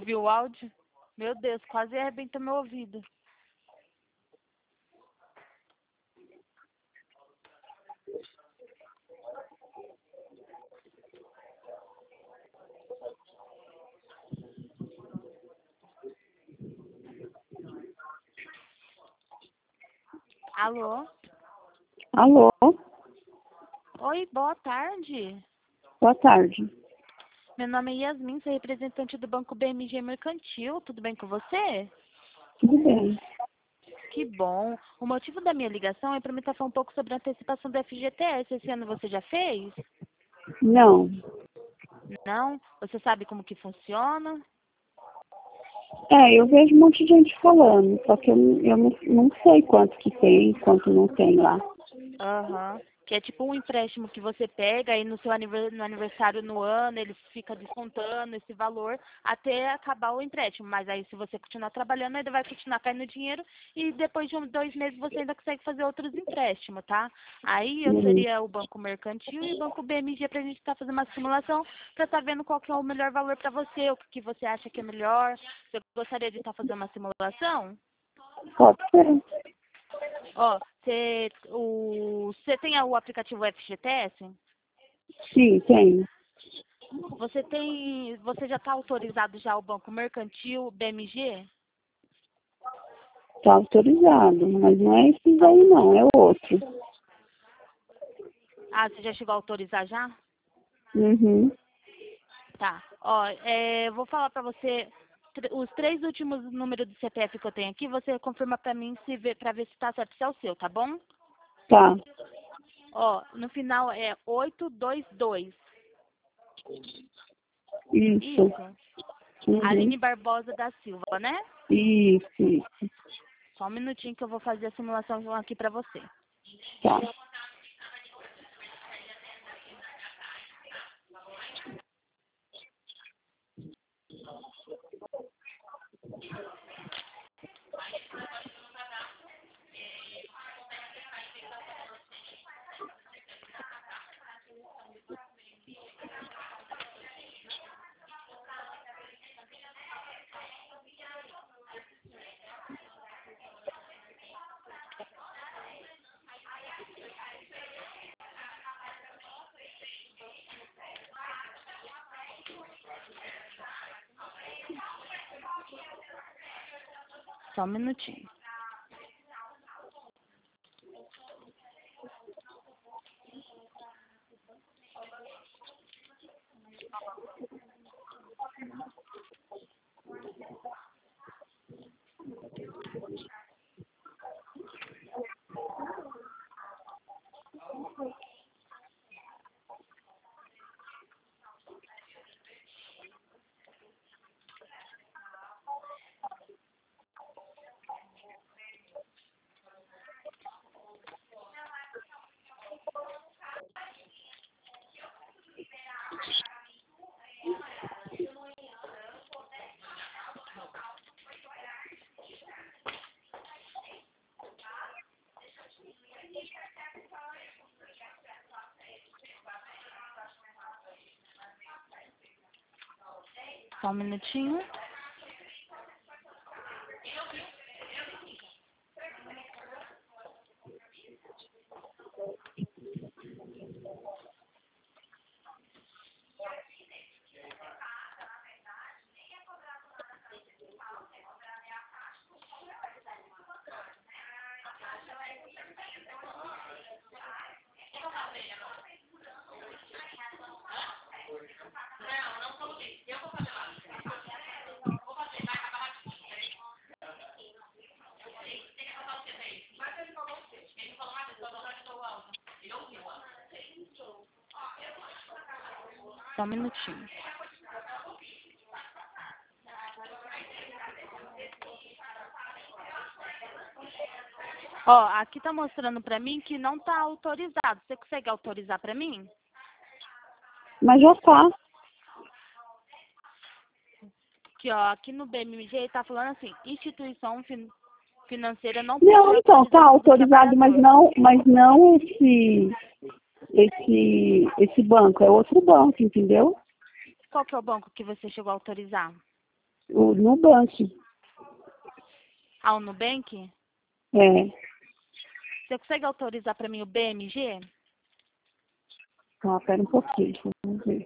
ouviu o áudio? Meu Deus, quase arrebentou meu ouvido. Alô? Alô? Oi, boa tarde. Boa tarde. Meu nome é Yasmin, sou representante do Banco BMG Mercantil. Tudo bem com você? Tudo bem. Que bom. O motivo da minha ligação é para me falar um pouco sobre a antecipação do FGTS. Esse ano você já fez? Não. Não? Você sabe como que funciona? Eu vejo um monte de gente falando, só que eu não sei quanto que tem, quanto não tem lá. Aham. Que é tipo um empréstimo que você pega e no seu no aniversário no ano ele fica descontando esse valor até acabar o empréstimo. Mas aí se você continuar trabalhando, ele vai continuar caindo dinheiro e depois de 2 meses você ainda consegue fazer outros empréstimos, tá? Aí eu Uhum. seria o Banco Mercantil e o Banco BMG pra gente estar fazendo uma simulação pra estar vendo qual que é o melhor valor pra você, o que você acha que é melhor. Você gostaria de estar fazendo uma simulação? Pode ser. Ó, você tem o aplicativo FGTS? Sim, tem. Você já está autorizado já o Banco Mercantil, BMG? Tá autorizado, mas não é esses aí não, é outro. Ah, você já chegou a autorizar já? Uhum. Tá. Ó, vou falar para você os 3 últimos números do CPF que eu tenho aqui, você confirma para mim para ver se está certo se é o seu, tá bom? Tá. Ó, no final é 822. Isso. Isso. Uhum. Aline Barbosa da Silva, né? Isso. Só um minutinho que eu vou fazer a simulação aqui para você. Tá. Só um minutinho. Só um minutinho. Só um minutinho. Ó, aqui tá mostrando pra mim que não tá autorizado. Você consegue autorizar pra mim? Mas já tá. Aqui, ó, aqui no BMG tá falando assim, instituição financeira não Não, possui então, tá autorização do autorizado, trabalhador. mas não esse banco, é outro banco, entendeu? Qual que é o banco que você chegou a autorizar? O Nubank. Ah, o Nubank? É. Você consegue autorizar para mim o BMG? Tá, pera um pouquinho. Vamos ver.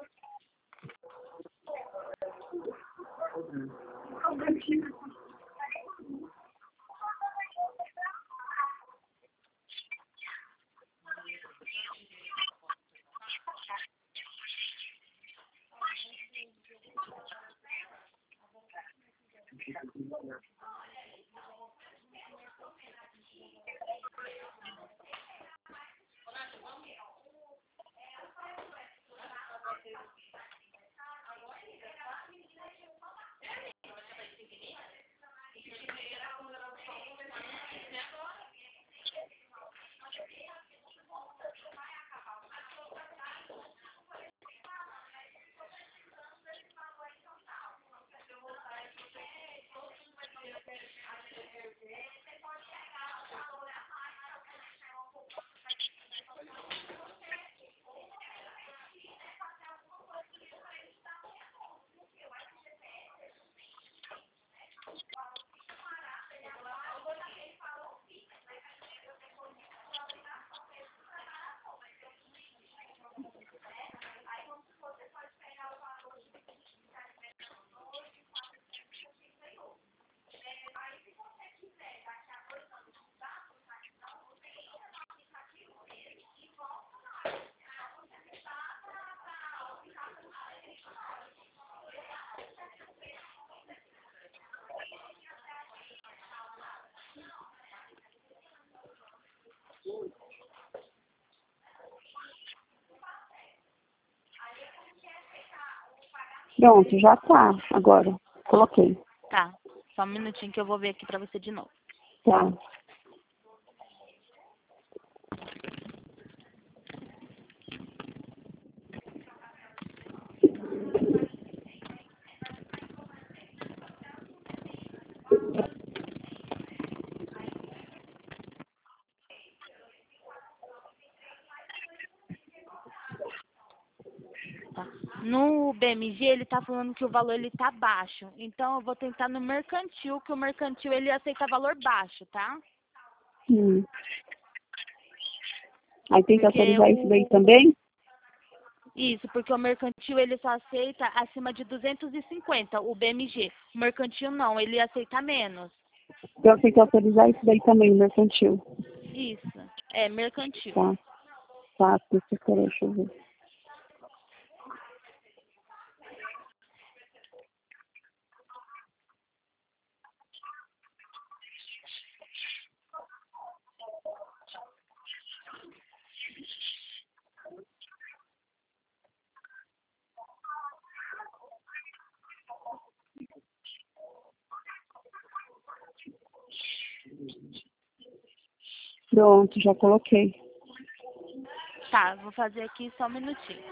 Pronto, já tá. Agora, coloquei. Tá. Só um minutinho que eu vou ver aqui para você de novo. Tá. Tá. No BMG, ele tá falando que o valor ele tá baixo. Então, eu vou tentar no mercantil, que o mercantil ele aceita valor baixo, tá? Hum. Aí tem que Porque autorizar isso daí também? Isso, porque o mercantil ele só aceita acima de 250, o BMG. O mercantil não, ele aceita menos. Então tem que autorizar isso daí também, o mercantil. Isso, é mercantil. Tá. Tá, deixa eu ver. Pronto, já coloquei. Tá, vou fazer aqui só um minutinho.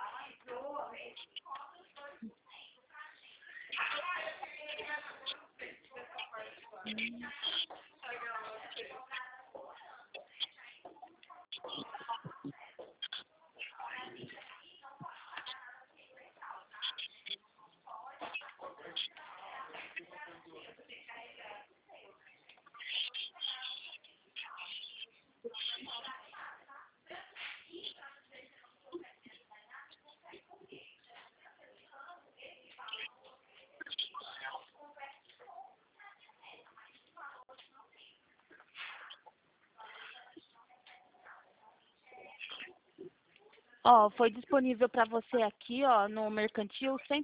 Ó, foi disponível para você aqui, ó, no mercantil, R$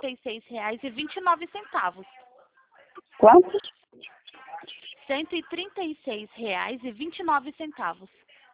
136,29. Quanto? R$ 136,29.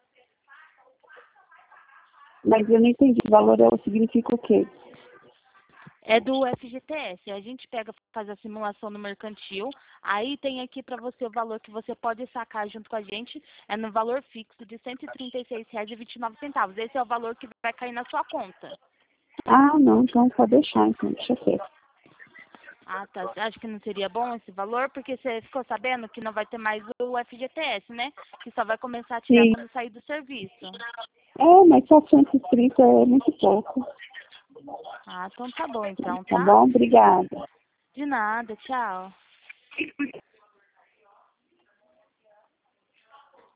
Mas eu não entendi. O valor significa o quê? É do FGTS. A gente pega, faz a simulação no mercantil. Aí tem aqui para você o valor que você pode sacar junto com a gente. É no valor fixo de R$ 136,29. Esse é o valor que vai cair na sua conta. Ah, não, então pode deixar, então, deixa quieto. Ah, tá. Você acha que não seria bom esse valor? Porque você ficou sabendo que não vai ter mais o FGTS, né? Que só vai começar a tirar Sim. quando sair do serviço. É, mas só 130 é muito pouco. Ah, então tá bom então, Tá tá? bom? Obrigada. De nada, tchau.